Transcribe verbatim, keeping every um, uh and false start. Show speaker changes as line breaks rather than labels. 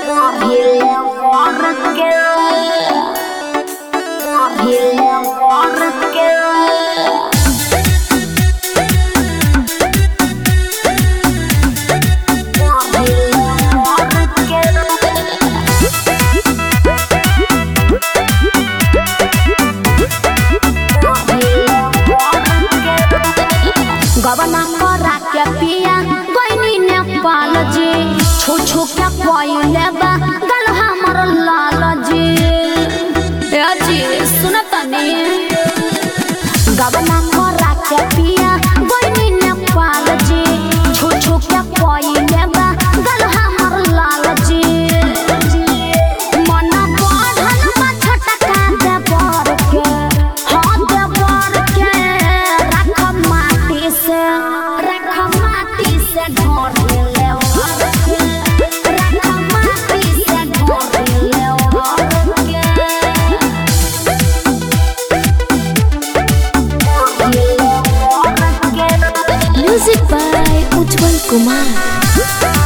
गबना करा के पिया गइनी नेपाल जी छू छू के कोइले बा गल हमर लाल जी ए जी सुन तनी गबना करा के पिया गइनी नेपाल जी छू छू के कोइले बा गल हमर लाल जी मन बढ़ल बा छटका दे बर के हां दे बर के रख माटी से रख माटी से ढोर ले और के रख माटी से ढोर ले और के म्यूजिक बाय उज्जवल कुमार।